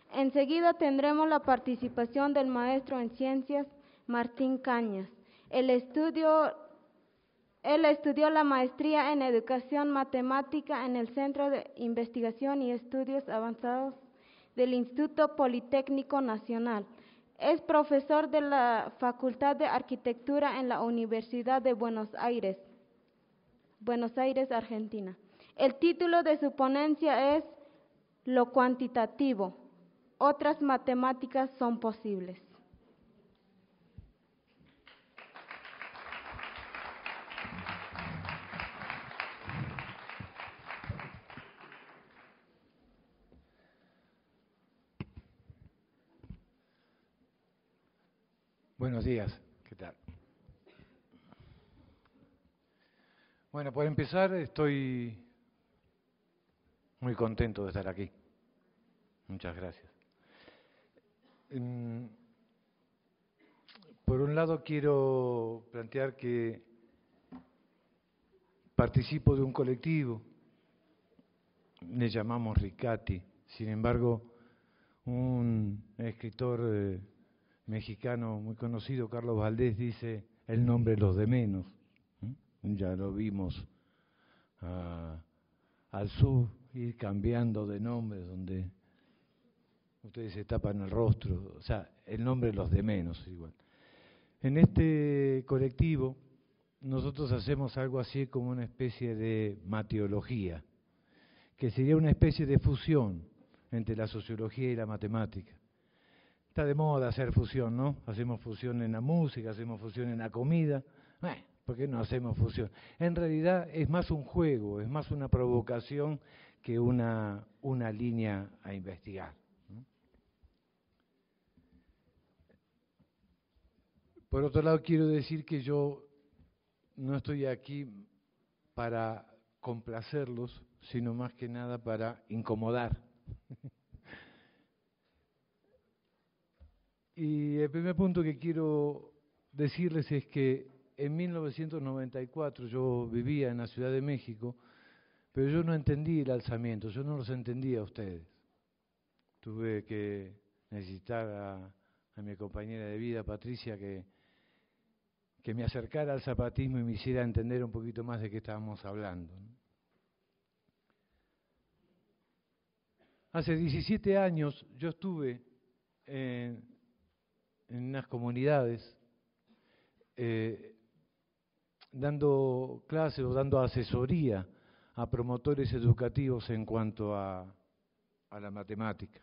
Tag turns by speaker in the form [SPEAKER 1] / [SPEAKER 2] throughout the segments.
[SPEAKER 1] Enseguida tendremos la participación del maestro en ciencias, Martín Cañas. Él estudió la maestría en educación matemática en el Centro de Investigación y Estudios Avanzados del Instituto Politécnico Nacional. Es profesor de la Facultad de Arquitectura en la Universidad de Buenos Aires, Argentina. El título de su ponencia es Lo cuantitativo. Otras matemáticas son posibles.
[SPEAKER 2] Buenos días, ¿qué tal? Bueno, por empezar, estoy muy contento de estar aquí. Muchas gracias. Por un lado, quiero plantear que participo de un colectivo, le llamamos Ricati. Sin embargo, un escritor mexicano muy conocido, Carlos Valdés, dice el nombre los de menos. Ya lo vimos al sur, ir cambiando de nombre, donde ustedes se tapan el rostro, o sea, el nombre los de menos igual. En este colectivo nosotros hacemos algo así como una especie de mateología, que sería una especie de fusión entre la sociología y la matemática. Está de moda hacer fusión, ¿no? Hacemos fusión en la música, hacemos fusión en la comida. ¿Por qué no hacemos fusión? En realidad es más un juego, es más una provocación que una línea a investigar, ¿no? Por otro lado, quiero decir que yo no estoy aquí para complacerlos, sino más que nada para incomodar. Y el primer punto que quiero decirles es que en 1994 yo vivía en la Ciudad de México, pero yo no entendí el alzamiento, yo no los entendía a ustedes. Tuve que necesitar a mi compañera de vida, Patricia, que me acercara al zapatismo y me hiciera entender un poquito más de qué estábamos hablando, ¿no? Hace 17 años yo estuve en unas comunidades dando clases o dando asesoría a promotores educativos en cuanto a la matemática.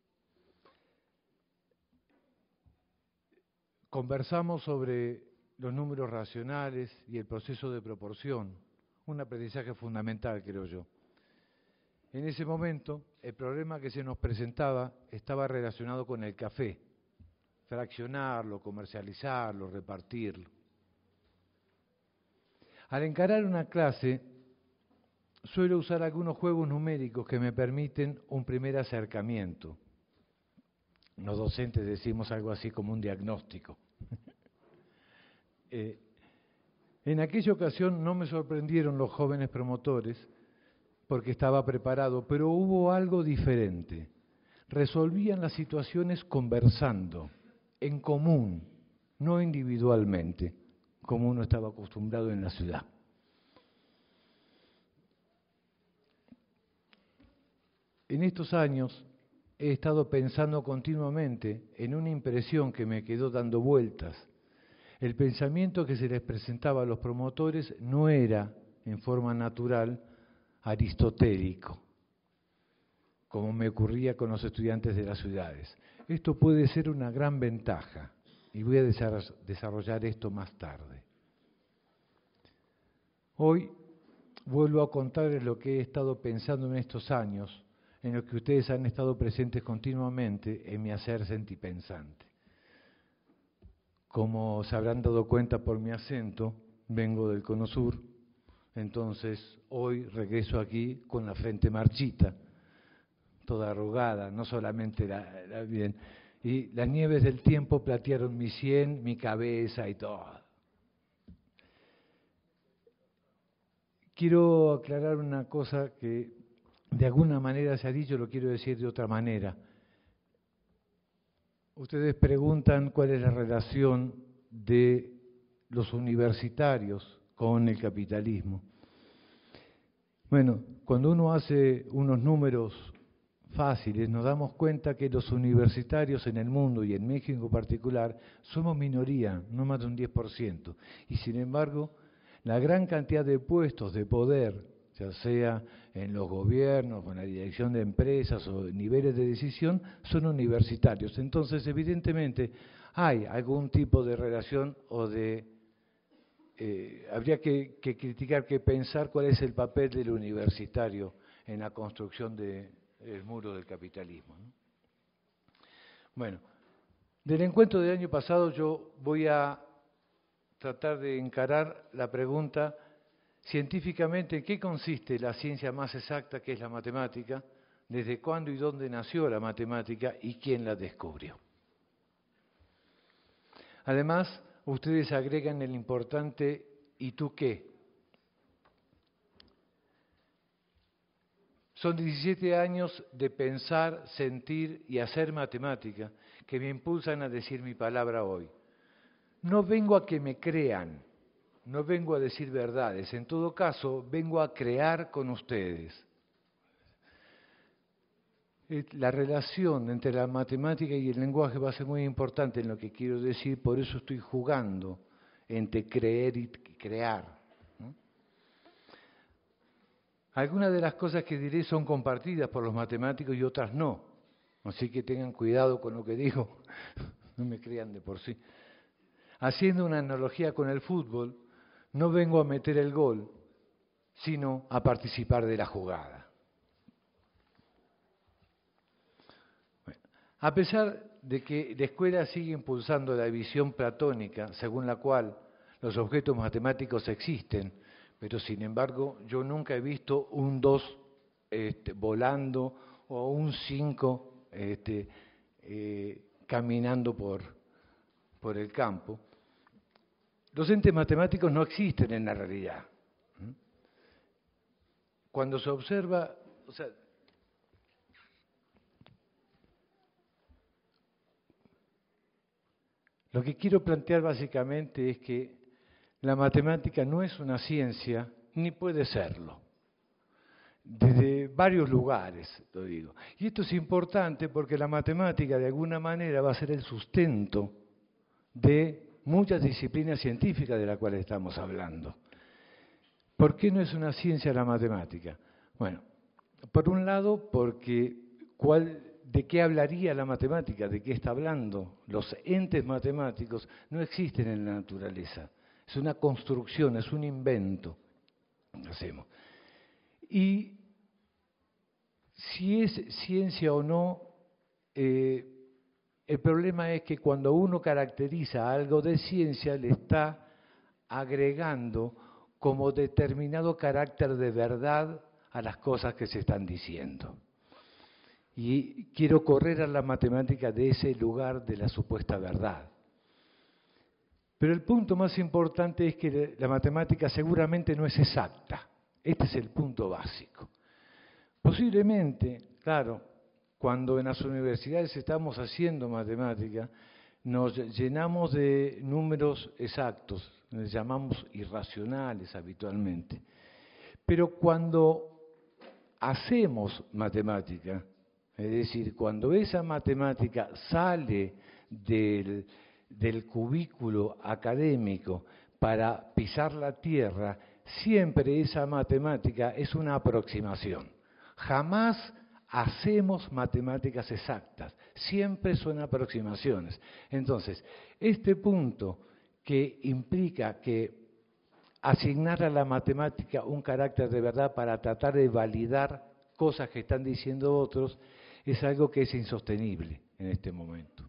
[SPEAKER 2] Conversamos sobre los números racionales y el proceso de proporción, un aprendizaje fundamental, creo yo. En ese momento, el problema que se nos presentaba estaba relacionado con el café, fraccionarlo, comercializarlo, repartirlo. Al encarar una clase, suelo usar algunos juegos numéricos que me permiten un primer acercamiento. Los docentes decimos algo así como un diagnóstico. En aquella ocasión no me sorprendieron los jóvenes promotores porque estaba preparado, pero hubo algo diferente. Resolvían las situaciones conversando, en común, no individualmente, como uno estaba acostumbrado en la ciudad. En estos años he estado pensando continuamente en una impresión que me quedó dando vueltas. El pensamiento que se les presentaba a los promotores no era, en forma natural, aristotélico, como me ocurría con los estudiantes de las ciudades. Esto puede ser una gran ventaja, y voy a desarrollar esto más tarde. Hoy vuelvo a contarles lo que he estado pensando en estos años, en los que ustedes han estado presentes continuamente en mi hacer sentipensante. Como se habrán dado cuenta por mi acento, vengo del Cono Sur, entonces hoy regreso aquí con la frente marchita, toda arrugada, no solamente la bien. Y las nieves del tiempo platearon mi sien, mi cabeza y todo. Quiero aclarar una cosa que de alguna manera se ha dicho, lo quiero decir de otra manera. Ustedes preguntan cuál es la relación de los universitarios con el capitalismo. Bueno, cuando uno hace unos números fáciles, nos damos cuenta que los universitarios en el mundo y en México en particular somos minoría, no más de un 10%. Y sin embargo, la gran cantidad de puestos de poder, ya sea en los gobiernos, en la dirección de empresas o niveles de decisión, son universitarios. Entonces, evidentemente, hay algún tipo de relación o de... habría que criticar, que pensar cuál es el papel del universitario en la construcción del muro del capitalismo, ¿no? Bueno, del encuentro del año pasado yo voy a tratar de encarar la pregunta científicamente: ¿en qué consiste la ciencia más exacta, que es la matemática? ¿Desde cuándo y dónde nació la matemática y quién la descubrió? Además, ustedes agregan el importante ¿y tú qué? Son 17 años de pensar, sentir y hacer matemática que me impulsan a decir mi palabra hoy. No vengo a que me crean, no vengo a decir verdades, en todo caso vengo a crear con ustedes. La relación entre la matemática y el lenguaje va a ser muy importante en lo que quiero decir, por eso estoy jugando entre creer y crear, ¿no? Algunas de las cosas que diré son compartidas por los matemáticos y otras no, así que tengan cuidado con lo que digo, no me crean de por sí. Haciendo una analogía con el fútbol, no vengo a meter el gol, sino a participar de la jugada. Bueno, a pesar de que la escuela sigue impulsando la visión platónica, según la cual los objetos matemáticos existen, pero sin embargo yo nunca he visto un 2 volando o un 5 caminando por el campo. Los entes matemáticos no existen en la realidad. Cuando se observa, o sea, lo que quiero plantear básicamente es que la matemática no es una ciencia, ni puede serlo. Desde varios lugares, lo digo. Y esto es importante porque la matemática de alguna manera va a ser el sustento de muchas disciplinas científicas de las cuales estamos hablando. ¿Por qué no es una ciencia la matemática? Bueno, por un lado, porque ¿de qué hablaría la matemática? ¿De qué está hablando? Los entes matemáticos no existen en la naturaleza. Es una construcción, es un invento que hacemos. Y si es ciencia o no, el problema es que cuando uno caracteriza algo de ciencia, le está agregando como determinado carácter de verdad a las cosas que se están diciendo. Y quiero correr a la matemática de ese lugar de la supuesta verdad. Pero el punto más importante es que la matemática seguramente no es exacta. Este es el punto básico. Posiblemente, claro, cuando en las universidades estamos haciendo matemática, nos llenamos de números exactos, les llamamos irracionales habitualmente. Pero cuando hacemos matemática, es decir, cuando esa matemática sale del cubículo académico para pisar la tierra, siempre esa matemática es una aproximación. Jamás hacemos matemáticas exactas, siempre son aproximaciones. Entonces, este punto que implica que asignar a la matemática un carácter de verdad para tratar de validar cosas que están diciendo otros, es algo que es insostenible en este momento.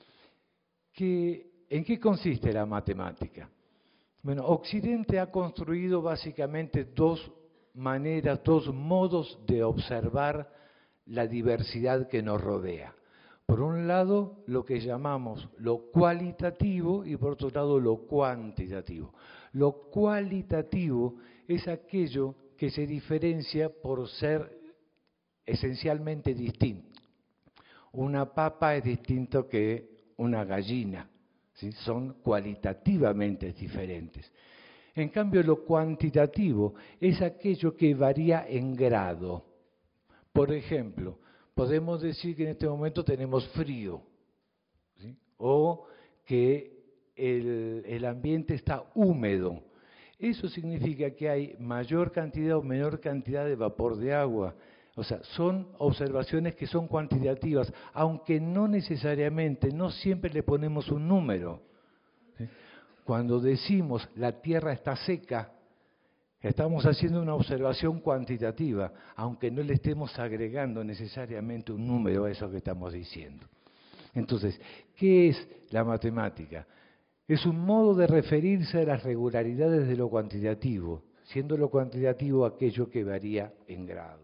[SPEAKER 2] ¿En qué consiste la matemática? Bueno, Occidente ha construido básicamente dos maneras, dos modos de observar la diversidad que nos rodea. Por un lado, lo que llamamos lo cualitativo y por otro lado, lo cuantitativo. Lo cualitativo es aquello que se diferencia por ser esencialmente distinto. Una papa es distinto que una gallina, ¿sí? Son cualitativamente diferentes. En cambio, lo cuantitativo es aquello que varía en grado. Por ejemplo, podemos decir que en este momento tenemos frío, ¿sí? O que el ambiente está húmedo. Eso significa que hay mayor cantidad o menor cantidad de vapor de agua. O sea, son observaciones que son cuantitativas, aunque no necesariamente, no siempre le ponemos un número. ¿Sí? Cuando decimos la Tierra está seca, estamos haciendo una observación cuantitativa, aunque no le estemos agregando necesariamente un número a eso que estamos diciendo. Entonces, ¿qué es la matemática? Es un modo de referirse a las regularidades de lo cuantitativo, siendo lo cuantitativo aquello que varía en grado.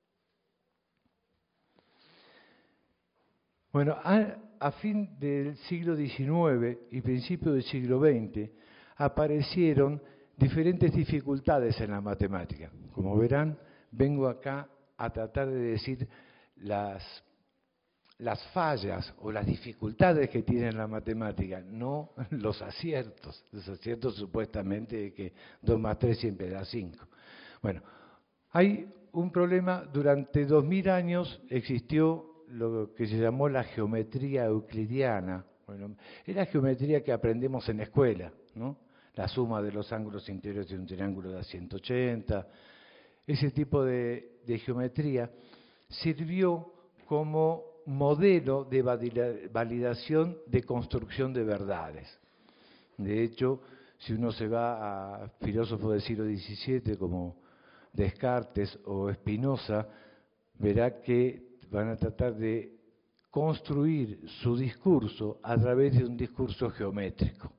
[SPEAKER 2] Bueno, a fin del siglo XIX y principio del siglo XX aparecieron diferentes dificultades en la matemática. Como verán, vengo acá a tratar de decir las fallas o las dificultades que tiene la matemática, no los aciertos. Los aciertos supuestamente que 2 más 3 siempre da 5. Bueno, hay un problema, durante 2000 años existió lo que se llamó la geometría euclidiana. Bueno, es la geometría que aprendemos en la escuela, ¿no? La suma de los ángulos interiores de un triángulo da 180. Ese tipo de geometría sirvió como modelo de validación de construcción de verdades. De hecho, si uno se va a filósofos del siglo XVII como Descartes o Spinoza, verá que van a tratar de construir su discurso a través de un discurso geométrico.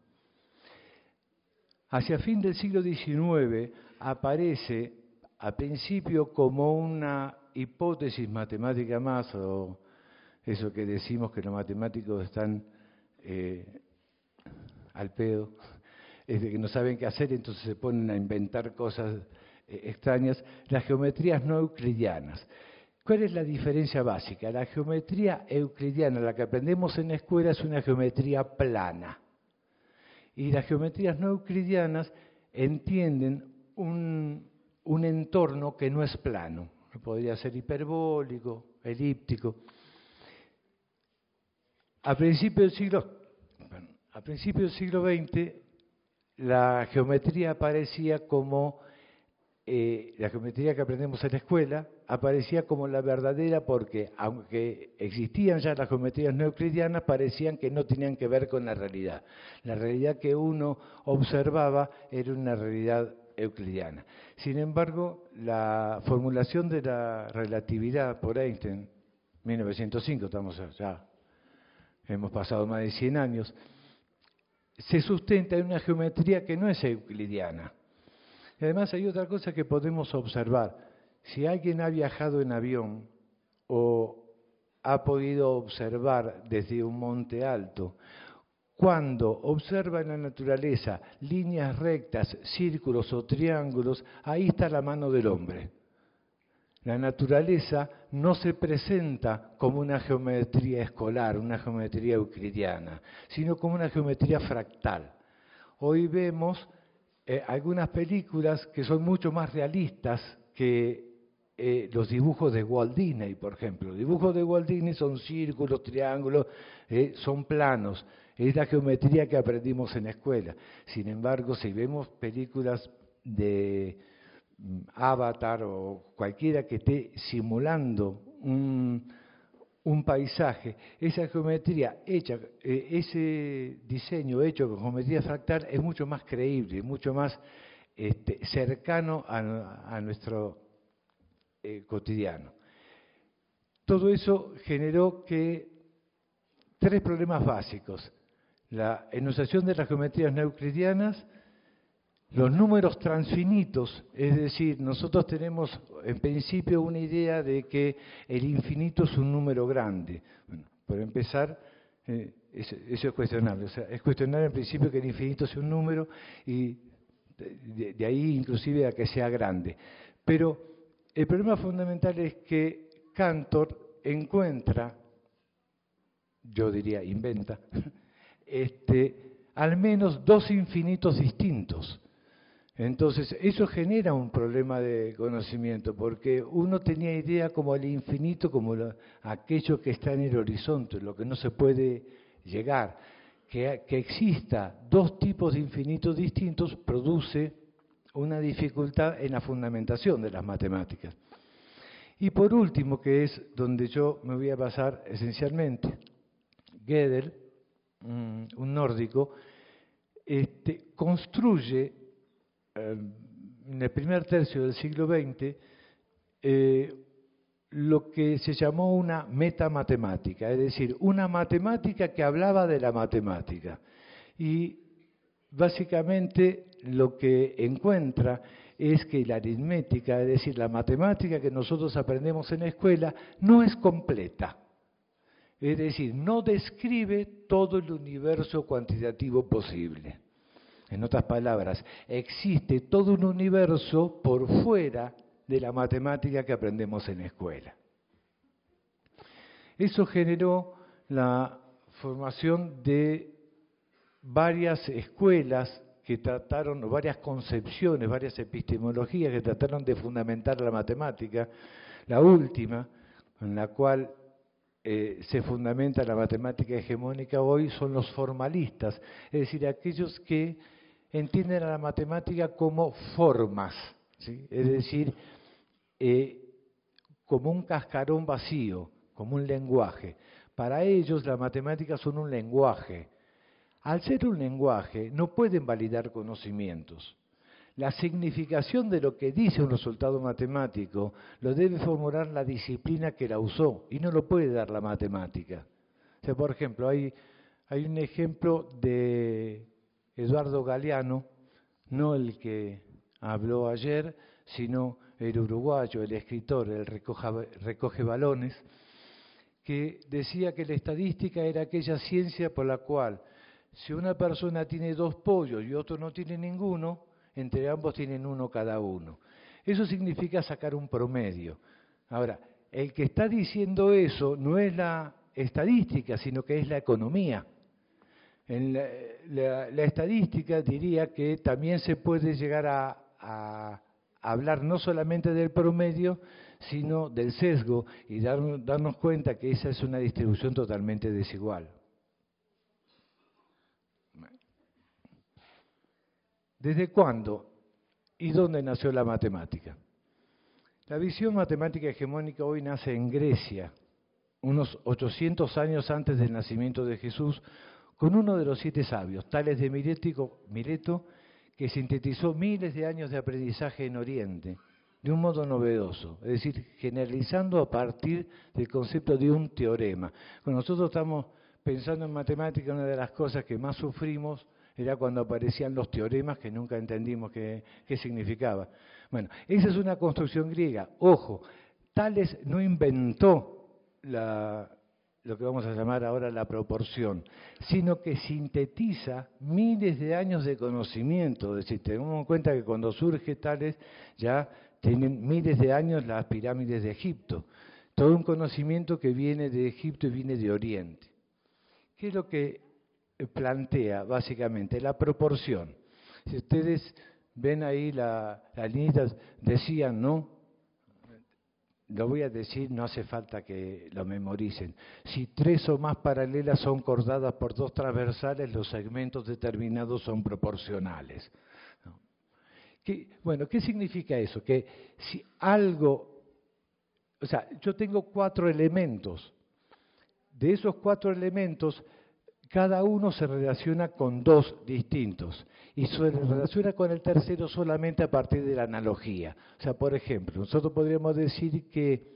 [SPEAKER 2] Hacia fin del siglo XIX aparece, a principio, como una hipótesis matemática más, o eso que decimos que los matemáticos están al pedo, es de que no saben qué hacer, entonces se ponen a inventar cosas extrañas, las geometrías no euclidianas. ¿Cuál es la diferencia básica? La geometría euclidiana, la que aprendemos en la escuela, es una geometría plana. Y las geometrías no euclidianas entienden un entorno que no es plano. Podría ser hiperbólico, elíptico. A principios del siglo XX, la geometría aparecía como, la geometría que aprendemos en la escuela, aparecía como la verdadera porque, aunque existían ya las geometrías no euclidianas, parecían que no tenían que ver con la realidad. La realidad que uno observaba era una realidad euclidiana. Sin embargo, la formulación de la relatividad por Einstein, 1905, estamos ya, hemos pasado más de 100 años, se sustenta en una geometría que no es euclidiana. Y además hay otra cosa que podemos observar. Si alguien ha viajado en avión o ha podido observar desde un monte alto, cuando observa en la naturaleza líneas rectas, círculos o triángulos, ahí está la mano del hombre. La naturaleza no se presenta como una geometría escolar, una geometría euclidiana, sino como una geometría fractal. Hoy vemos algunas películas que son mucho más realistas que los dibujos de Walt Disney, por ejemplo. Los dibujos de Walt Disney son círculos, triángulos, son planos. Es la geometría que aprendimos en la escuela. Sin embargo, si vemos películas de Avatar o cualquiera que esté simulando un paisaje, esa geometría hecha, ese diseño hecho con geometría fractal es mucho más creíble, mucho más cercano a nuestro cotidiano. Todo eso generó que 3 problemas básicos: la enunciación de las geometrías no euclidianas, los números transfinitos, es decir, nosotros tenemos en principio una idea de que el infinito es un número grande. Bueno, por empezar, eso es cuestionable. O sea, es cuestionable en principio que el infinito sea un número y de ahí inclusive a que sea grande. Pero el problema fundamental es que Cantor encuentra yo diría inventa, al menos dos infinitos distintos. Entonces, eso genera un problema de conocimiento, porque uno tenía idea como el infinito, como aquello que está en el horizonte, lo que no se puede llegar. Que exista dos tipos de infinitos distintos produce una dificultad en la fundamentación de las matemáticas. Y por último, que es donde yo me voy a basar esencialmente, Gödel, un nórdico, construye en el primer tercio del siglo XX lo que se llamó una metamatemática, es decir, una matemática que hablaba de la matemática. Y básicamente lo que encuentra es que la aritmética, es decir, la matemática que nosotros aprendemos en la escuela, no es completa. Es decir, no describe todo el universo cuantitativo posible. En otras palabras, existe todo un universo por fuera de la matemática que aprendemos en la escuela. Eso generó la formación de varias escuelas que trataron, varias concepciones, varias epistemologías que trataron de fundamentar la matemática. La última, en la cual se fundamenta la matemática hegemónica hoy, son los formalistas, es decir, aquellos que entienden a la matemática como formas, ¿sí? Es decir, como un cascarón vacío, como un lenguaje. Para ellos las matemáticas son un lenguaje. Al ser un lenguaje no pueden validar conocimientos. La significación de lo que dice un resultado matemático lo debe formular la disciplina que la usó y no lo puede dar la matemática. O sea, por ejemplo, hay un ejemplo de Eduardo Galeano, no el que habló ayer, sino el uruguayo, el escritor, el recoge balones, que decía que la estadística era aquella ciencia por la cual si una persona tiene dos pollos y otro no tiene ninguno, entre ambos tienen uno cada uno. Eso significa sacar un promedio. Ahora, el que está diciendo eso no es la estadística, sino que es la economía. En la estadística diría que también se puede llegar a hablar no solamente del promedio, sino del sesgo y darnos cuenta que esa es una distribución totalmente desigual. ¿Desde cuándo y dónde nació la matemática? La visión matemática hegemónica hoy nace en Grecia, unos 800 años antes del nacimiento de Jesús, con uno de los 7 sabios, Tales de Mileto, que sintetizó miles de años de aprendizaje en Oriente, de un modo novedoso, es decir, generalizando a partir del concepto de un teorema. Cuando nosotros estamos pensando en matemática, una de las cosas que más sufrimos era cuando aparecían los teoremas que nunca entendimos qué significaba. Bueno, esa es una construcción griega. Ojo, Tales no inventó lo que vamos a llamar ahora la proporción, sino que sintetiza miles de años de conocimiento. Es decir, tenemos en cuenta que cuando surge Tales ya tienen miles de años las pirámides de Egipto. Todo un conocimiento que viene de Egipto y viene de Oriente. ¿Qué es lo que plantea básicamente? La proporción. Si ustedes ven ahí las líneas, decían, ¿no? Lo voy a decir, no hace falta que lo memoricen. Si 3 o más paralelas son cordadas por 2 transversales, los segmentos determinados son proporcionales. ¿No? ¿Qué significa eso? Que si algo, o sea, yo tengo 4 elementos. De esos 4 elementos, cada uno se relaciona con 2 distintos y se relaciona con el tercero solamente a partir de la analogía. O sea, por ejemplo, nosotros podríamos decir que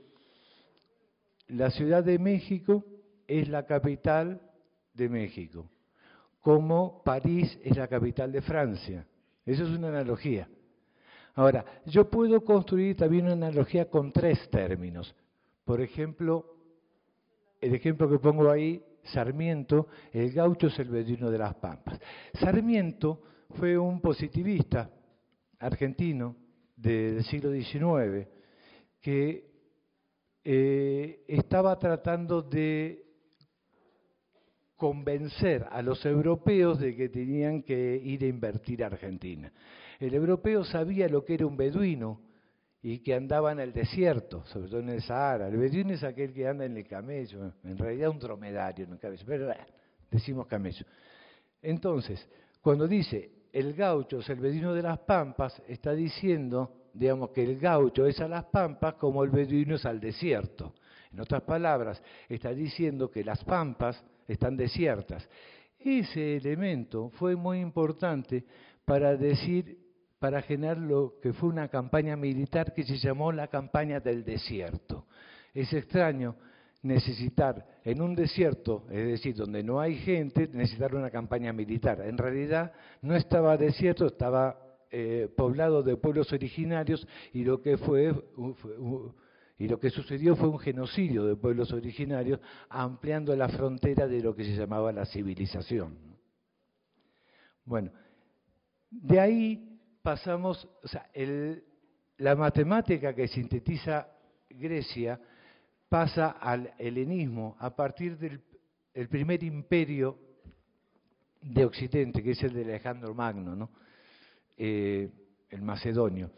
[SPEAKER 2] la Ciudad de México es la capital de México, como París es la capital de Francia. Eso es una analogía. Ahora, yo puedo construir también una analogía con 3 términos. Por ejemplo, el ejemplo que pongo ahí, Sarmiento, el gaucho es el beduino de las Pampas. Sarmiento fue un positivista argentino del siglo XIX que estaba tratando de convencer a los europeos de que tenían que ir a invertir a Argentina. El europeo sabía lo que era un beduino y que andaba en el desierto, sobre todo en el Sahara. El beduino es aquel que anda en el camello, en realidad un dromedario en el camello, pero decimos camello. Entonces, cuando dice el gaucho es el beduino de las pampas, está diciendo, digamos, que el gaucho es a las pampas como el beduino es al desierto. En otras palabras, está diciendo que las pampas están desiertas. Ese elemento fue muy importante para generar lo que fue una campaña militar que se llamó la campaña del desierto. Es extraño necesitar en un desierto, es decir, donde no hay gente, necesitar una campaña militar. En realidad no estaba desierto, estaba poblado de pueblos originarios y lo que sucedió fue un genocidio de pueblos originarios, ampliando la frontera de lo que se llamaba la civilización. Bueno, de ahí pasamos, o sea, la matemática que sintetiza Grecia pasa al helenismo a partir del primer imperio de Occidente, que es el de Alejandro Magno, ¿no? El macedonio.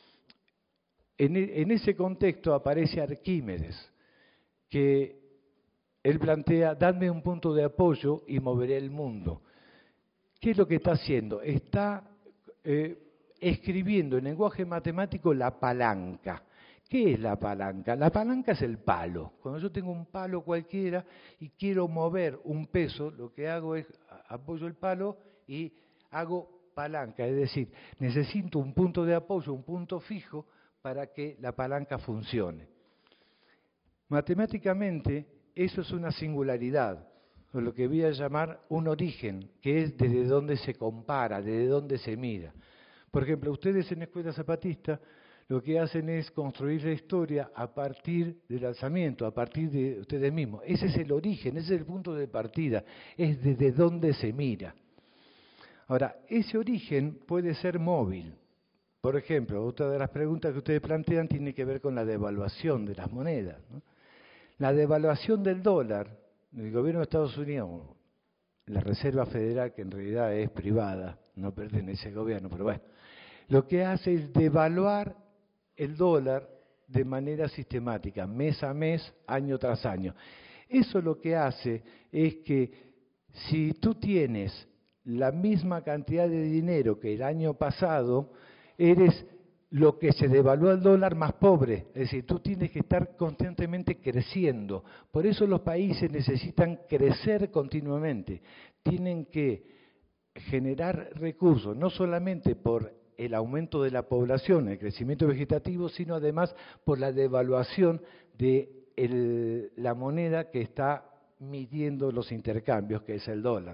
[SPEAKER 2] En ese contexto aparece Arquímedes, que él plantea, dadme un punto de apoyo y moveré el mundo. ¿Qué es lo que está haciendo? Está escribiendo en lenguaje matemático la palanca. ¿Qué es la palanca? La palanca es el palo. Cuando yo tengo un palo cualquiera y quiero mover un peso, lo que hago es apoyo el palo y hago palanca. Es decir, necesito un punto de apoyo, un punto fijo para que la palanca funcione. Matemáticamente, eso es una singularidad, o lo que voy a llamar un origen, que es desde donde se compara, desde donde se mira. Por ejemplo, ustedes en la Escuela Zapatista lo que hacen es construir la historia a partir del alzamiento, a partir de ustedes mismos. Ese es el origen, ese es el punto de partida, es desde donde se mira. Ahora, ese origen puede ser móvil. Por ejemplo, otra de las preguntas que ustedes plantean tiene que ver con la devaluación de las monedas, ¿no? La devaluación del dólar, el gobierno de Estados Unidos, la Reserva Federal, que en realidad es privada, no pertenece al gobierno, pero bueno, lo que hace es devaluar el dólar de manera sistemática, mes a mes, año tras año. Eso lo que hace es que si tú tienes la misma cantidad de dinero que el año pasado, eres lo que se devalúa el dólar más pobre. Es decir, tú tienes que estar constantemente creciendo. Por eso los países necesitan crecer continuamente. Tienen que generar recursos, no solamente por el aumento de la población, el crecimiento vegetativo, sino además por la devaluación de la moneda que está midiendo los intercambios, que es el dólar.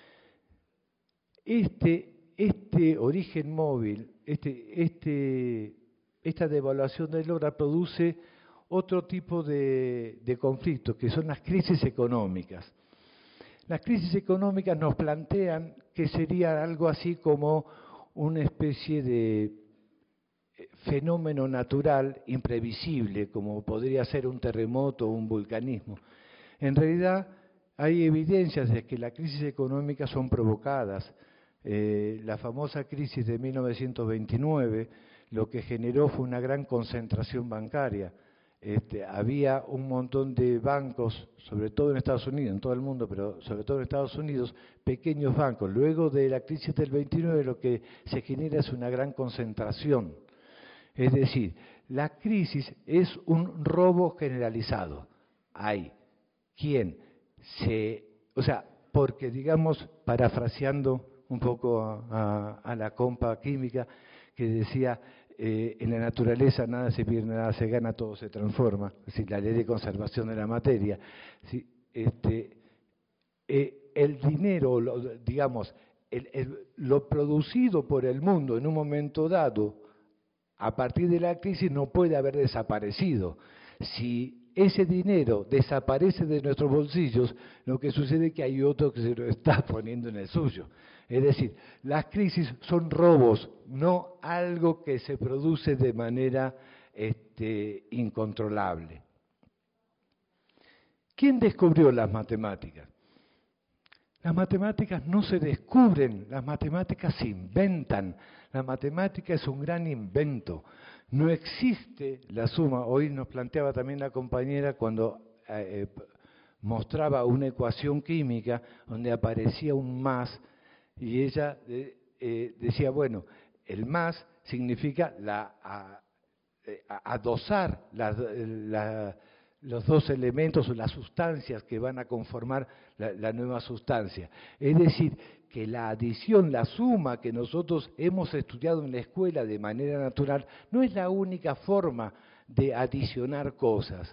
[SPEAKER 2] Este origen móvil, esta devaluación del dólar produce otro tipo de conflictos, que son las crisis económicas. Las crisis económicas nos plantean que sería algo así como una especie de fenómeno natural imprevisible, como podría ser un terremoto o un vulcanismo. En realidad, hay evidencias de que las crisis económicas son provocadas. La famosa crisis de 1929 lo que generó fue una gran concentración bancaria. Había un montón de bancos, sobre todo en Estados Unidos, en todo el mundo, pero sobre todo en Estados Unidos, pequeños bancos. Luego de la crisis del 29 lo que se genera es una gran concentración. Es decir, la crisis es un robo generalizado. Hay quien porque digamos, parafraseando un poco a la compa química que decía, en la naturaleza nada se pierde, nada se gana, todo se transforma. Es decir, la ley de conservación de la materia. ¿Sí? El dinero, lo producido por el mundo en un momento dado, a partir de la crisis no puede haber desaparecido. Si ese dinero desaparece de nuestros bolsillos, lo que sucede es que hay otro que se lo está poniendo en el suyo. Es decir, las crisis son robos, no algo que se produce de manera incontrolable. ¿Quién descubrió las matemáticas? Las matemáticas no se descubren, las matemáticas se inventan. La matemática es un gran invento. No existe la suma. Hoy nos planteaba también la compañera cuando mostraba una ecuación química donde aparecía un más y ella decía, bueno, el más significa adosar los dos elementos o las sustancias que van a conformar la nueva sustancia. Es decir, que la adición, la suma que nosotros hemos estudiado en la escuela de manera natural, no es la única forma de adicionar cosas.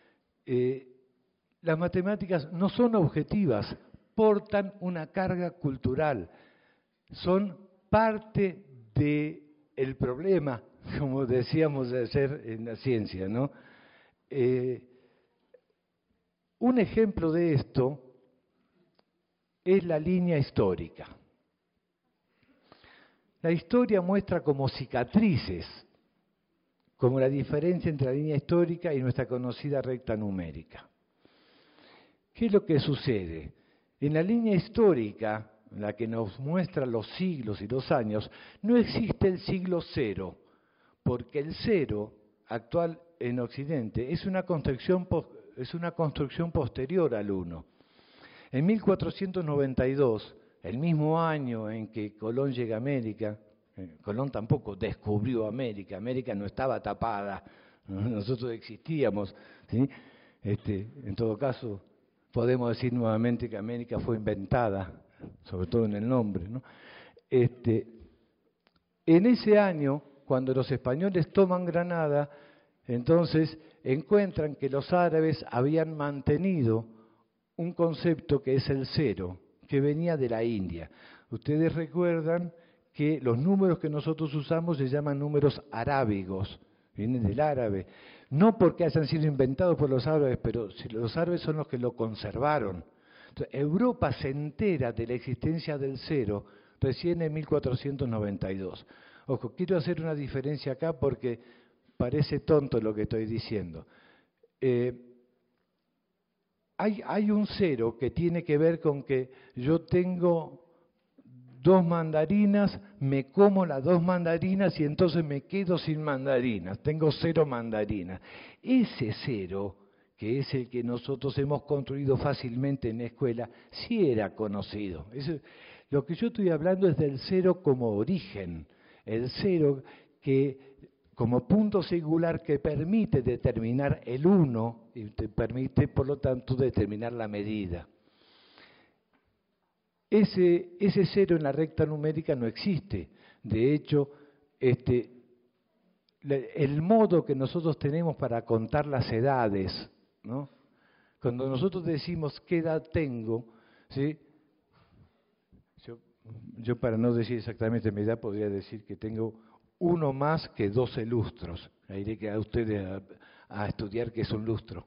[SPEAKER 2] Las matemáticas no son objetivas, portan una carga cultural, son parte del problema, como decíamos ayer en la ciencia, ¿no? Un ejemplo de esto es la línea histórica. La historia muestra como cicatrices, como la diferencia entre la línea histórica y nuestra conocida recta numérica. ¿Qué es lo que sucede? En la línea histórica, la que nos muestra los siglos y los años, no existe el siglo cero, porque el cero actual en Occidente es una construcción posterior al 1. En 1492, el mismo año en que Colón llega a América, Colón tampoco descubrió América, América no estaba tapada, nosotros existíamos, ¿sí? En todo caso, podemos decir nuevamente que América fue inventada, sobre todo en el nombre, ¿no? En ese año, cuando los españoles toman Granada, entonces encuentran que los árabes habían mantenido un concepto que es el cero, que venía de la India. Ustedes recuerdan que los números que nosotros usamos se llaman números arábigos, vienen del árabe. No porque hayan sido inventados por los árabes, pero si los árabes son los que lo conservaron. Entonces, Europa se entera de la existencia del cero recién en 1492. Ojo, quiero hacer una diferencia acá porque parece tonto lo que estoy diciendo. Hay un cero que tiene que ver con que yo tengo 2 mandarinas, me como las 2 mandarinas y entonces me quedo sin mandarinas, tengo 0 mandarinas. Ese cero, que es el que nosotros hemos construido fácilmente en la escuela, sí era conocido. Lo que yo estoy hablando es del cero como origen, el cero que como punto singular que permite determinar el 1 y te permite, por lo tanto, determinar la medida. Ese cero en la recta numérica no existe. De hecho, el modo que nosotros tenemos para contar las edades, ¿no? Cuando nosotros decimos qué edad tengo, ¿sí? Yo para no decir exactamente mi edad podría decir que tengo 1 más que 12 lustros. Ahí le queda a ustedes a estudiar qué es un lustro.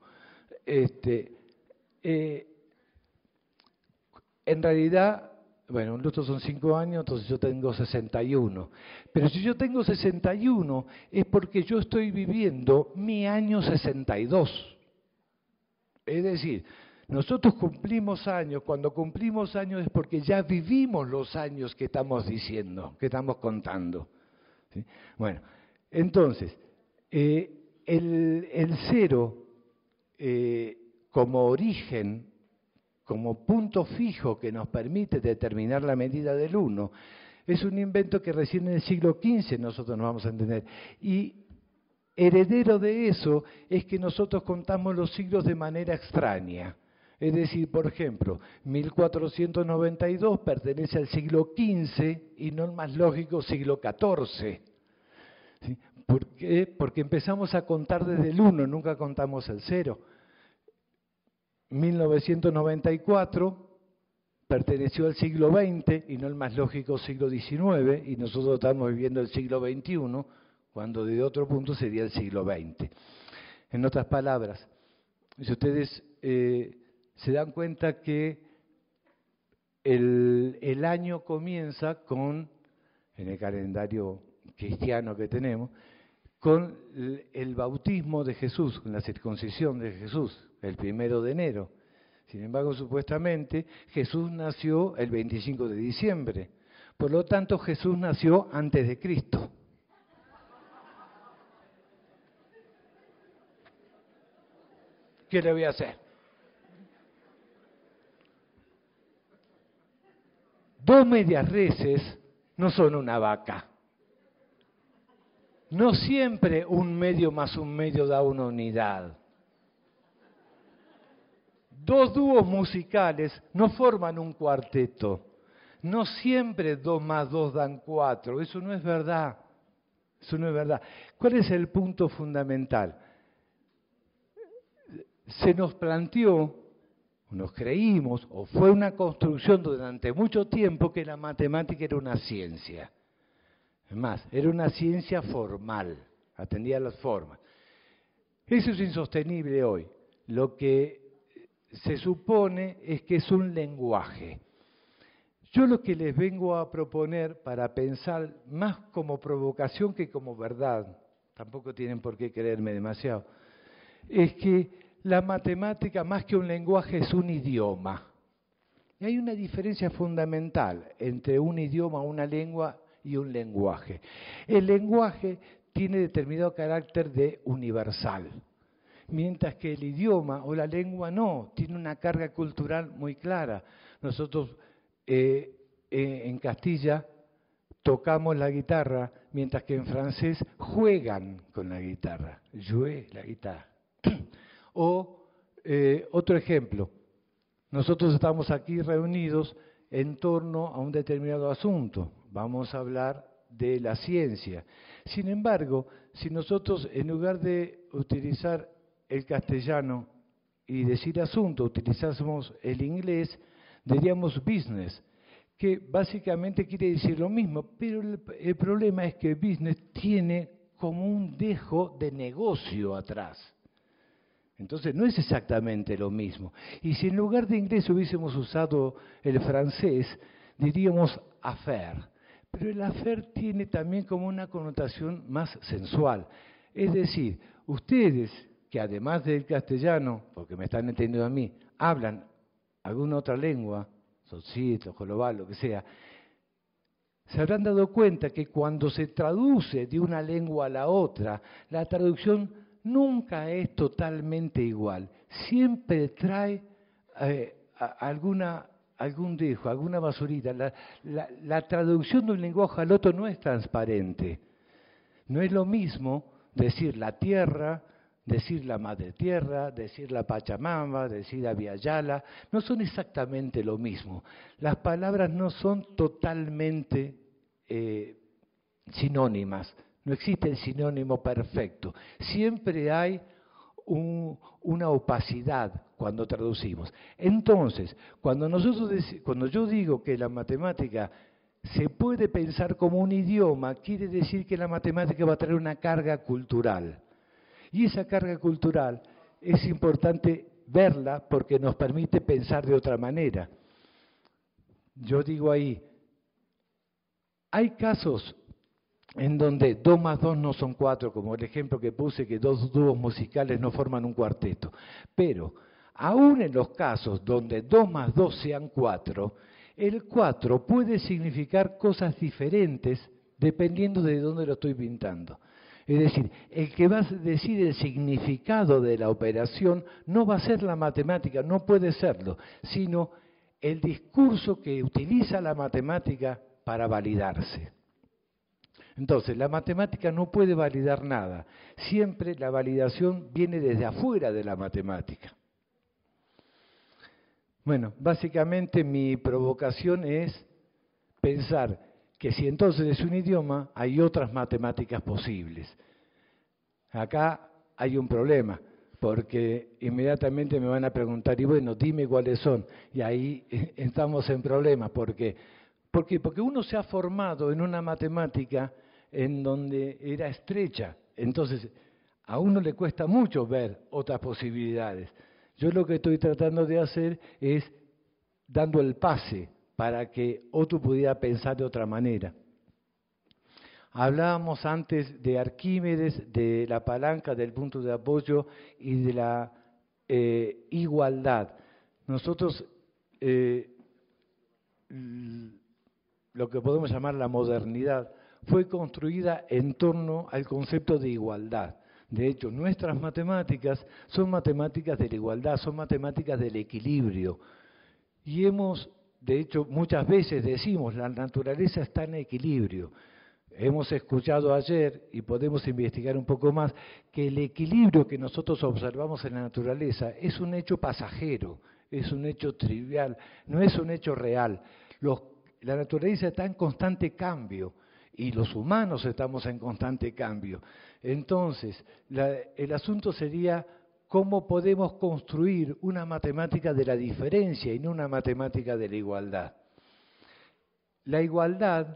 [SPEAKER 2] En realidad, bueno, un lustro son 5 años, entonces yo tengo 61. Pero si yo tengo 61 es porque yo estoy viviendo mi año 62. Es decir, nosotros cumplimos años, cuando cumplimos años es porque ya vivimos los años que estamos diciendo, que estamos contando. ¿Sí? Bueno, entonces, el cero como origen, como punto fijo que nos permite determinar la medida del 1, es un invento que recién en el siglo XV nosotros nos vamos a entender. Y heredero de eso es que nosotros contamos los siglos de manera extraña. Es decir, por ejemplo, 1492 pertenece al siglo XV y no el más lógico siglo XIV. ¿Sí? ¿Por qué? Porque empezamos a contar desde el 1, nunca contamos el 0. 1994 perteneció al siglo XX y no el más lógico siglo XIX, y nosotros estamos viviendo el siglo XXI, cuando de otro punto sería el siglo XX. En otras palabras, si ustedes se dan cuenta que el año comienza con, en el calendario cristiano que tenemos, con el bautismo de Jesús, con la circuncisión de Jesús, el 1 de enero. Sin embargo, supuestamente, Jesús nació el 25 de diciembre. Por lo tanto, Jesús nació antes de Cristo. ¿Qué le voy a hacer? Dos medias reses no son una vaca. No siempre un medio más un medio da una unidad. Dos dúos musicales no forman un cuarteto. No siempre 2 más 2 dan 4. Eso no es verdad. Eso no es verdad. ¿Cuál es el punto fundamental? Se nos planteó, nos creímos, o fue una construcción durante mucho tiempo que la matemática era una ciencia. Es más, era una ciencia formal, atendía a las formas. Eso es insostenible hoy. Lo que se supone es que es un lenguaje. Yo lo que les vengo a proponer para pensar más como provocación que como verdad, tampoco tienen por qué creerme demasiado, es que la matemática más que un lenguaje es un idioma. Y hay una diferencia fundamental entre un idioma, una lengua y un lenguaje. El lenguaje tiene determinado carácter de universal, mientras que el idioma o la lengua no, tiene una carga cultural muy clara. Nosotros en Castilla tocamos la guitarra, mientras que en francés juegan con la guitarra, jouer la guitarra. O otro ejemplo, nosotros estamos aquí reunidos en torno a un determinado asunto, vamos a hablar de la ciencia. Sin embargo, si nosotros en lugar de utilizar el castellano y decir asunto, utilizásemos el inglés, diríamos business, que básicamente quiere decir lo mismo, pero el problema es que business tiene como un dejo de negocio atrás. Entonces no es exactamente lo mismo. Y si en lugar de inglés hubiésemos usado el francés, diríamos affaire. Pero el affaire tiene también como una connotación más sensual. Es decir, ustedes que además del castellano, porque me están entendiendo a mí, hablan alguna otra lengua, socito, jolobal, lo que sea, se habrán dado cuenta que cuando se traduce de una lengua a la otra, la traducción nunca es totalmente igual. Siempre trae algún dejo, alguna basurita. La traducción de un lenguaje al otro no es transparente. No es lo mismo decir la tierra, decir la madre tierra, decir la Pachamama, decir Abiyala, no son exactamente lo mismo. Las palabras no son totalmente sinónimas, no existe el sinónimo perfecto. Siempre hay una opacidad cuando traducimos. Entonces, cuando yo digo que la matemática se puede pensar como un idioma, quiere decir que la matemática va a traer una carga cultural. Y esa carga cultural es importante verla porque nos permite pensar de otra manera. Yo digo ahí, hay casos en donde 2 más 2 no son 4, como el ejemplo que puse, que 2 dúos musicales no forman un cuarteto. Pero, aún en los casos donde 2 más 2 sean 4, el 4 puede significar cosas diferentes dependiendo de dónde lo estoy pintando. Es decir, el que va a decir el significado de la operación no va a ser la matemática, no puede serlo, sino el discurso que utiliza la matemática para validarse. Entonces, la matemática no puede validar nada. Siempre la validación viene desde afuera de la matemática. Bueno, básicamente mi provocación es pensar que si entonces es un idioma, hay otras matemáticas posibles. Acá hay un problema, porque inmediatamente me van a preguntar, y bueno, dime cuáles son. Y ahí estamos en problemas. ¿Por qué? Porque uno se ha formado en una matemática en donde era estrecha. Entonces, a uno le cuesta mucho ver otras posibilidades. Yo lo que estoy tratando de hacer es dando el pase para que otro pudiera pensar de otra manera. Hablábamos antes de Arquímedes, de la palanca, del punto de apoyo y de la igualdad. nosotros lo que podemos llamar la modernidad fue construida en torno al concepto de igualdad. De hecho, nuestras matemáticas son matemáticas de la igualdad, son matemáticas del equilibrio. Y de hecho, muchas veces decimos, la naturaleza está en equilibrio. Hemos escuchado ayer, y podemos investigar un poco más, que el equilibrio que nosotros observamos en la naturaleza es un hecho pasajero, es un hecho trivial, no es un hecho real. La naturaleza está en constante cambio y los humanos estamos en constante cambio. Entonces, el asunto sería cómo podemos construir una matemática de la diferencia y no una matemática de la igualdad. La igualdad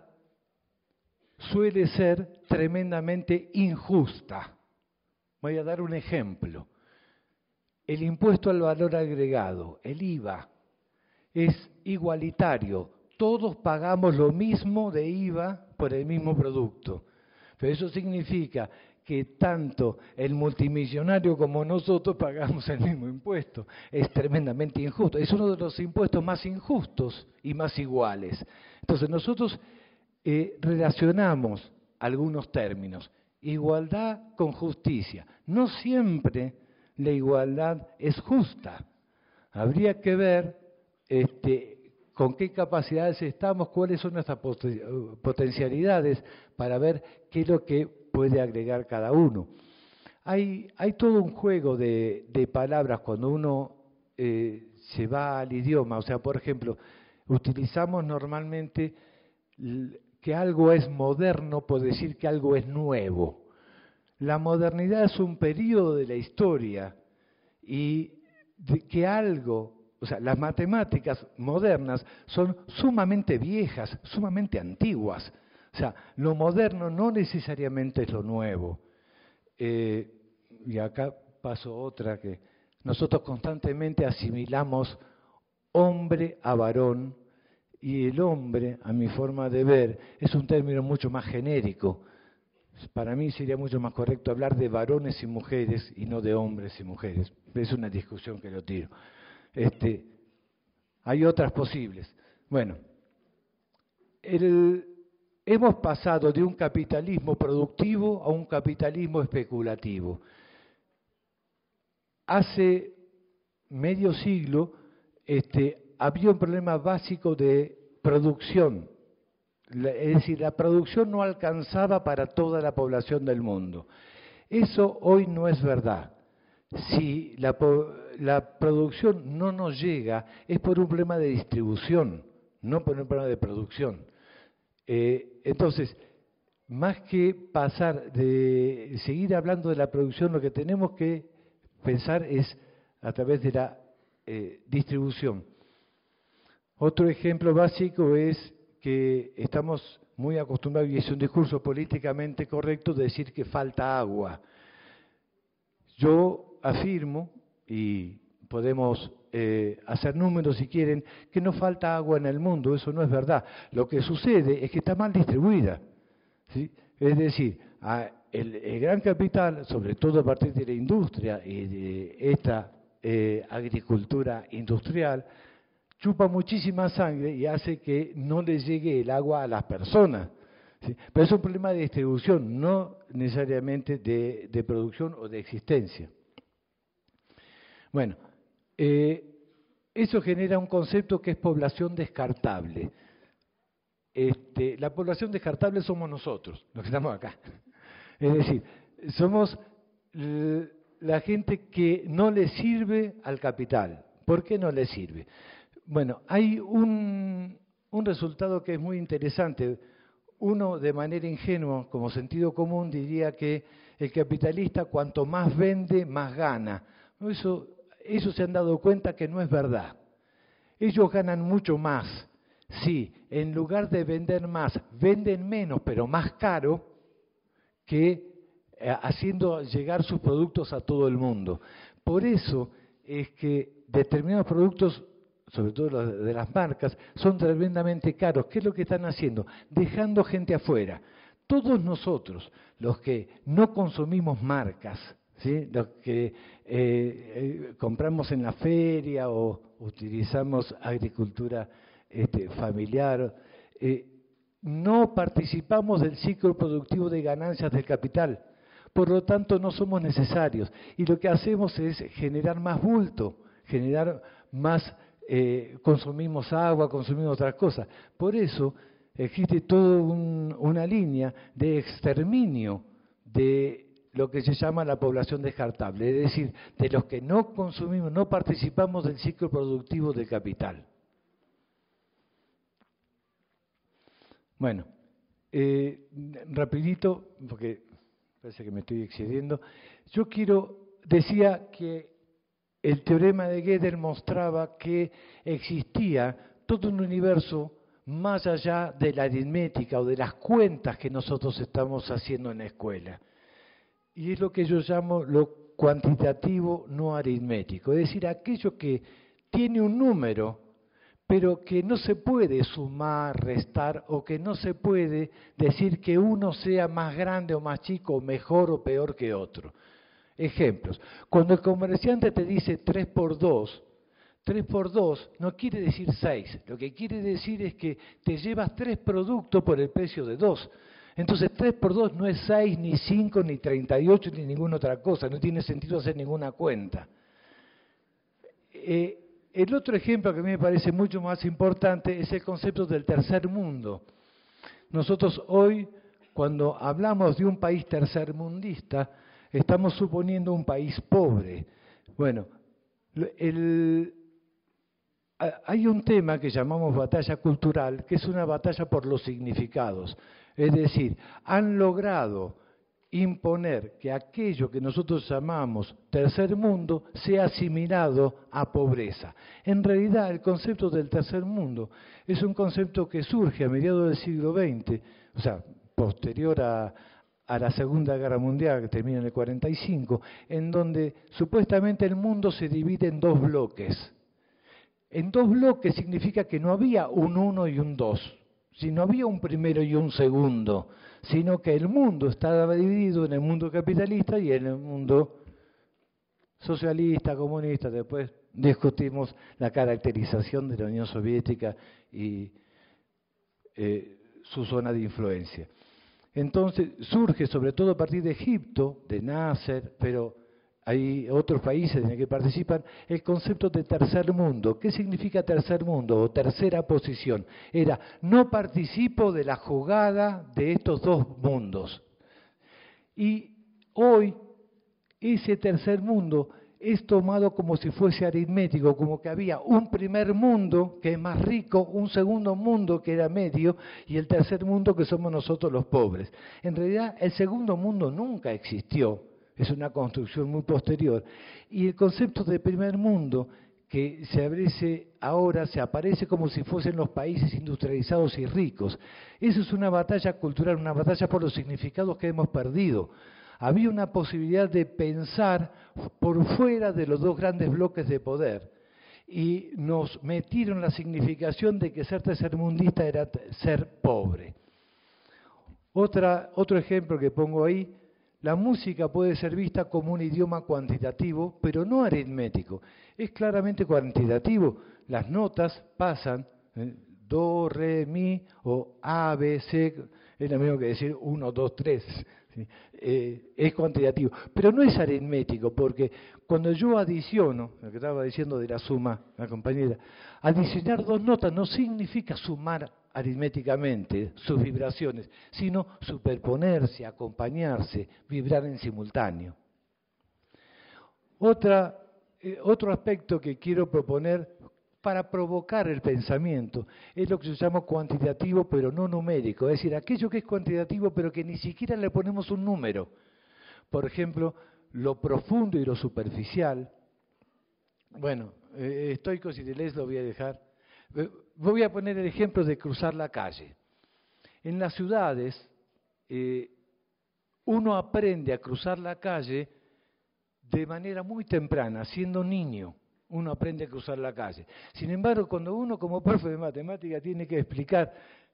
[SPEAKER 2] suele ser tremendamente injusta. Voy a dar un ejemplo. El impuesto al valor agregado, el IVA, es igualitario. Todos pagamos lo mismo de IVA por el mismo producto. Pero eso significa que tanto el multimillonario como nosotros pagamos el mismo impuesto. Es tremendamente injusto. Es uno de los impuestos más injustos y más iguales. Entonces nosotros relacionamos algunos términos. Igualdad con justicia. No siempre la igualdad es justa. Habría que ver con qué capacidades estamos, cuáles son nuestras potencialidades para ver qué es lo que puede agregar cada uno. Hay todo un juego de palabras cuando uno se va al idioma. O sea, por ejemplo, utilizamos normalmente que algo es moderno por decir que algo es nuevo. La modernidad es un periodo de la historia y que algo, o sea, las matemáticas modernas son sumamente viejas, sumamente antiguas. O sea, lo moderno no necesariamente es lo nuevo. Y acá paso otra que nosotros constantemente asimilamos hombre a varón, y el hombre, a mi forma de ver, es un término mucho más genérico. Para mí sería mucho más correcto hablar de varones y mujeres y no de hombres y mujeres. Es una discusión que lo tiro. Hay otras posibles. Bueno, hemos pasado de un capitalismo productivo a un capitalismo especulativo. Hace medio siglo había un problema básico de producción. Es decir, la producción no alcanzaba para toda la población del mundo. Eso hoy no es verdad. Si la producción no nos llega, es por un problema de distribución, no por un problema de producción. Entonces, más que pasar de seguir hablando de la producción, lo que tenemos que pensar es a través de la distribución. Otro ejemplo básico es que estamos muy acostumbrados, y es un discurso políticamente correcto, de decir que falta agua. Yo afirmo, y podemos hacer números si quieren, que no falta agua en el mundo. Eso no es verdad. Lo que sucede es que está mal distribuida, ¿sí? Es decir, el gran capital, sobre todo a partir de la industria y de esta agricultura industrial, chupa muchísima sangre y hace que no le llegue el agua a las personas, ¿sí? Pero es un problema de distribución, no necesariamente de producción o de existencia. Bueno, eso genera un concepto que es población descartable. La población descartable somos nosotros, los que estamos acá. Es decir, somos la gente que no le sirve al capital. ¿Por qué no le sirve? Bueno, hay un resultado que es muy interesante. Uno, de manera ingenua, como sentido común, diría que el capitalista cuanto más vende, más gana. Eso se han dado cuenta que no es verdad. Ellos ganan mucho más. Sí, en lugar de vender más, venden menos, pero más caro, que haciendo llegar sus productos a todo el mundo. Por eso es que determinados productos, sobre todo los de las marcas, son tremendamente caros. ¿Qué es lo que están haciendo? Dejando gente afuera. Todos nosotros, los que no consumimos marcas, ¿sí? Los que compramos en la feria o utilizamos agricultura familiar, no participamos del ciclo productivo de ganancias del capital, por lo tanto no somos necesarios. Y lo que hacemos es generar más bulto, generar más, consumimos agua, consumimos otras cosas. Por eso existe toda una línea de exterminio de lo que se llama la población descartable, es decir, de los que no consumimos, no participamos del ciclo productivo del capital. Bueno, rapidito, porque parece que me estoy excediendo, yo decía que el teorema de Gödel mostraba que existía todo un universo más allá de la aritmética o de las cuentas que nosotros estamos haciendo en la escuela. Y es lo que yo llamo lo cuantitativo no aritmético, es decir, aquello que tiene un número, pero que no se puede sumar, restar, o que no se puede decir que uno sea más grande o más chico, o mejor o peor que otro. Ejemplos. Cuando el comerciante te dice 3 por 2, 3 por 2 no quiere decir 6. Lo que quiere decir es que te llevas 3 productos por el precio de 2. Entonces 3 por 2 no es 6, ni 5, ni 38, ni ninguna otra cosa. No tiene sentido hacer ninguna cuenta. El otro ejemplo que a mí me parece mucho más importante es el concepto del tercer mundo. Nosotros hoy, cuando hablamos de un país tercermundista, estamos suponiendo un país pobre. Bueno, hay un tema que llamamos batalla cultural, que es una batalla por los significados. Es decir, han logrado imponer que aquello que nosotros llamamos tercer mundo sea asimilado a pobreza. En realidad, el concepto del tercer mundo es un concepto que surge a mediados del siglo XX, o sea, posterior a la Segunda Guerra Mundial, que termina en el 45, en donde supuestamente el mundo se divide en 2 bloques. En 2 bloques significa que no había un 1 y un 2. Si no había un primero y un segundo, sino que el mundo estaba dividido en el mundo capitalista y en el mundo socialista, comunista. Después discutimos la caracterización de la Unión Soviética y su zona de influencia. Entonces surge, sobre todo a partir de Egipto, de Nasser, pero hay otros países en los que participan, el concepto de tercer mundo. ¿Qué significa tercer mundo o tercera posición? Era, no participo de la jugada de estos 2 mundos. Y hoy ese tercer mundo es tomado como si fuese aritmético, como que había un primer mundo que es más rico, un segundo mundo que era medio y el tercer mundo que somos nosotros los pobres. En realidad el segundo mundo nunca existió. Es una construcción muy posterior. Y el concepto de primer mundo, que ahora se aparece como si fuesen los países industrializados y ricos. Eso es una batalla cultural, una batalla por los significados que hemos perdido. Había una posibilidad de pensar por fuera de los 2 grandes bloques de poder. Y nos metieron la significación de que ser tercermundista era ser pobre. Otro ejemplo que pongo ahí. La música puede ser vista como un idioma cuantitativo, pero no aritmético. Es claramente cuantitativo. Las notas pasan, do, re, mi, o a, b, c, es lo mismo que decir 1, 2, 3. ¿Sí? Es cuantitativo, pero no es aritmético, porque cuando yo adiciono, lo que estaba diciendo de la suma, la compañera, adicionar 2 notas no significa sumar aritméticamente sus vibraciones, sino superponerse, acompañarse, vibrar en simultáneo. Otro aspecto que quiero proponer para provocar el pensamiento es lo que se llama cuantitativo pero no numérico, es decir, aquello que es cuantitativo pero que ni siquiera le ponemos un número. Por ejemplo, lo profundo y lo superficial. Bueno, estoico, si te lees lo voy a dejar. Voy a poner el ejemplo de cruzar la calle. En las ciudades, uno aprende a cruzar la calle de manera muy temprana, siendo niño. Uno aprende a cruzar la calle. Sin embargo, cuando uno como profe de matemática tiene que explicar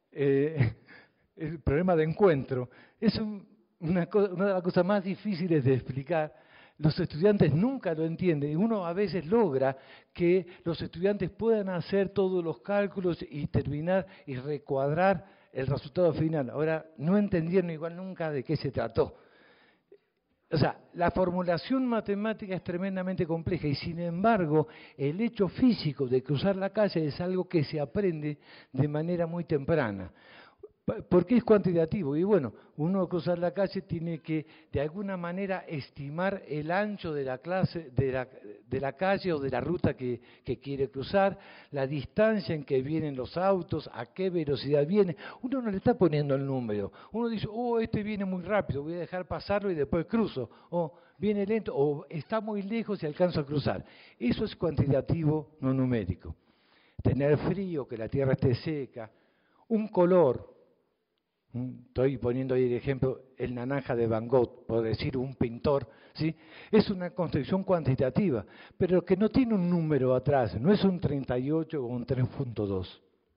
[SPEAKER 2] el problema de encuentro, es una de las cosas más difíciles de explicar, los estudiantes nunca lo entienden y uno a veces logra que los estudiantes puedan hacer todos los cálculos y terminar y recuadrar el resultado final. Ahora, no entendieron igual nunca de qué se trató. O sea, la formulación matemática es tremendamente compleja y sin embargo el hecho físico de cruzar la calle es algo que se aprende de manera muy temprana. ¿Por qué es cuantitativo? Y bueno, uno al cruzar la calle tiene que de alguna manera estimar el ancho de la calle o de la ruta que quiere cruzar, la distancia en que vienen los autos, a qué velocidad viene. Uno no le está poniendo el número. Uno dice, este viene muy rápido, voy a dejar pasarlo y después cruzo. O viene lento, o está muy lejos y alcanzo a cruzar. Eso es cuantitativo, no numérico. Tener frío, que la tierra esté seca, un color. Estoy poniendo ahí de ejemplo el naranja de Van Gogh, por decir un pintor, ¿sí? Es una construcción cuantitativa, pero que no tiene un número atrás, no es un 38 o un 3.2.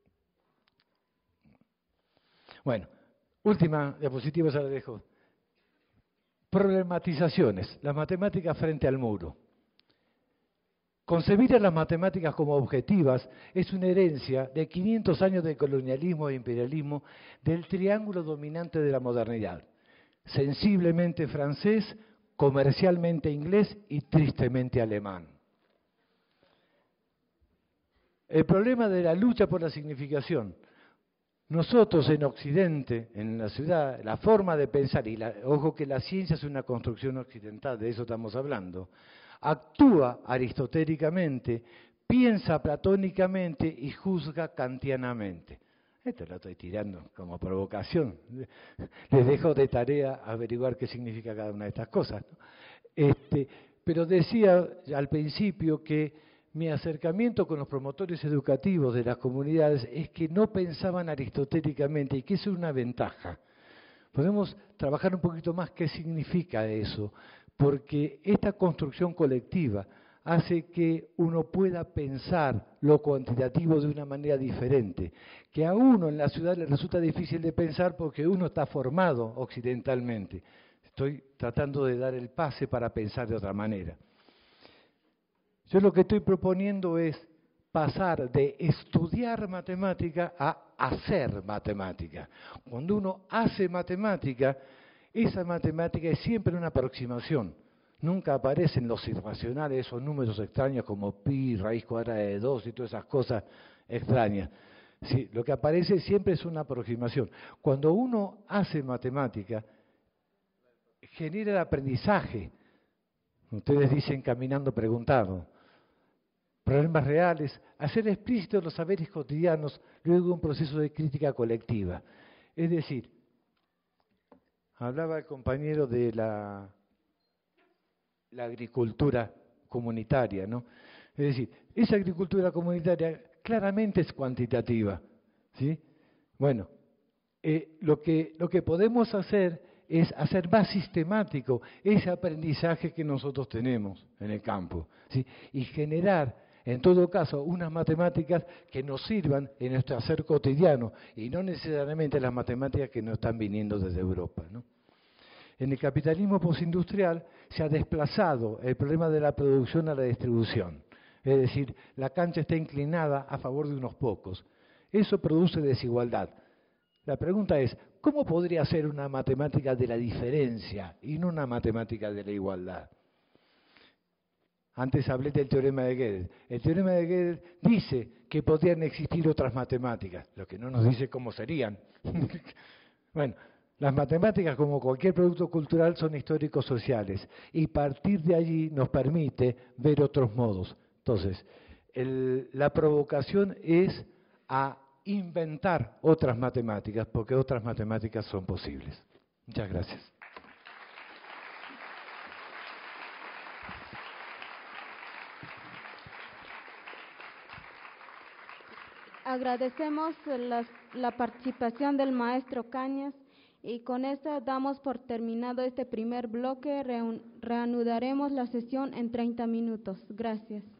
[SPEAKER 2] Bueno, última diapositiva, se la dejo. Problematizaciones, las matemáticas frente al muro. Concebir a las matemáticas como objetivas es una herencia de 500 años de colonialismo e imperialismo del triángulo dominante de la modernidad. Sensiblemente francés, comercialmente inglés y tristemente alemán. El problema de la lucha por la significación. Nosotros en Occidente, en la ciudad, la forma de pensar, ojo que la ciencia es una construcción occidental, de eso estamos hablando, actúa aristotélicamente, piensa platónicamente y juzga kantianamente. Esto lo estoy tirando como provocación. Les dejo de tarea averiguar qué significa cada una de estas cosas, ¿no? Pero decía al principio que mi acercamiento con los promotores educativos de las comunidades es que no pensaban aristotélicamente y que eso es una ventaja. Podemos trabajar un poquito más qué significa eso, porque esta construcción colectiva hace que uno pueda pensar lo cuantitativo de una manera diferente, que a uno en la ciudad le resulta difícil de pensar porque uno está formado occidentalmente. Estoy tratando de dar el pase para pensar de otra manera. Yo lo que estoy proponiendo es pasar de estudiar matemática a hacer matemática. Cuando uno hace matemática, esa matemática es siempre una aproximación. Nunca aparecen los irracionales, esos números extraños como pi, raíz cuadrada de 2 y todas esas cosas extrañas. Sí, lo que aparece siempre es una aproximación. Cuando uno hace matemática, genera el aprendizaje. Ustedes dicen caminando preguntando. Problemas reales, hacer explícitos los saberes cotidianos, luego un proceso de crítica colectiva. Es decir, hablaba el compañero de la agricultura comunitaria, ¿no? Es decir, esa agricultura comunitaria claramente es cuantitativa, ¿sí? Bueno, lo que podemos hacer es hacer más sistemático ese aprendizaje que nosotros tenemos en el campo, ¿sí? Y generar, en todo caso, unas matemáticas que nos sirvan en nuestro hacer cotidiano y no necesariamente las matemáticas que nos están viniendo desde Europa, ¿no? En el capitalismo postindustrial se ha desplazado el problema de la producción a la distribución. Es decir, la cancha está inclinada a favor de unos pocos. Eso produce desigualdad. La pregunta es, ¿cómo podría ser una matemática de la diferencia y no una matemática de la igualdad? Antes hablé del teorema de Gödel. El teorema de Gödel dice que podrían existir otras matemáticas, lo que no nos dice cómo serían. Bueno, las matemáticas, como cualquier producto cultural, son históricos sociales y partir de allí nos permite ver otros modos. Entonces, la provocación es a inventar otras matemáticas, porque otras matemáticas son posibles. Muchas gracias.
[SPEAKER 1] Agradecemos la participación del maestro Cañas y con esto damos por terminado este primer bloque. Reanudaremos la sesión en 30 minutos. Gracias.